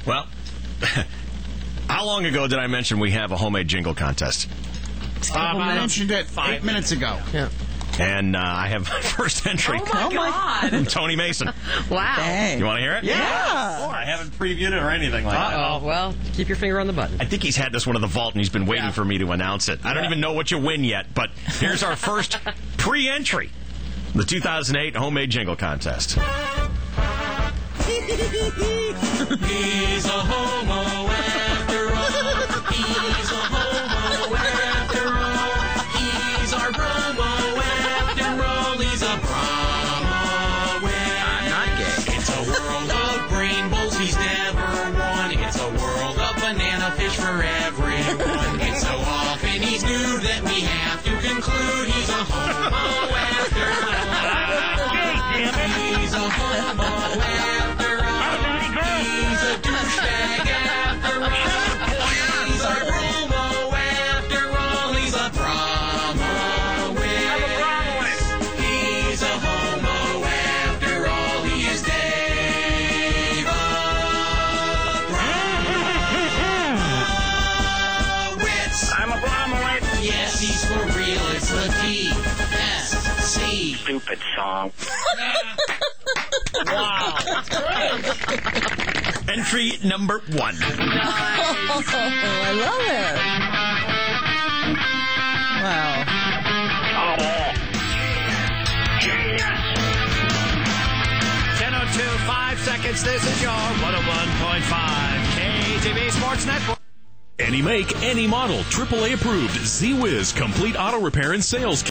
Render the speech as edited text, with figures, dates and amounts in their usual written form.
Well, how long ago did I mention we have a homemade jingle contest? I mentioned it 8 minutes ago. Yeah. And I have my first entry. Oh, my God. From Tony Mason. Wow. Dang. You want to hear it? Yeah. I haven't previewed it or anything like that. Uh-oh. Well, keep your finger on the button. I think he's had this one in the vault, and he's been waiting for me to announce it. I don't even know what you win yet, but here's our first pre-entry. The 2008 Homemade Jingle Contest. He's a homo after all. He's a homo after all. He's our promo after all. He's a promo. I'm not gay. It's a world of rainbows he's never won. It's a world of banana fish for everyone. It's so often he's new that we have to conclude he's a homo after all. He's a homo after all. He's a douchebag after all. He's our promo after all. He's a promo whiz. He's a homo after all. He is Dave Abromowitz. I'm a Bromowitz. Yes, he's for real. It's the TSC. Stupid song. Wow. Entry number 1. Oh, I love it. Wow. Oh. 10:02, 5 seconds. This is your 101.5 KTV Sports Network. Any make, any model, AAA approved. Z-Wiz Complete Auto Repair and Sales.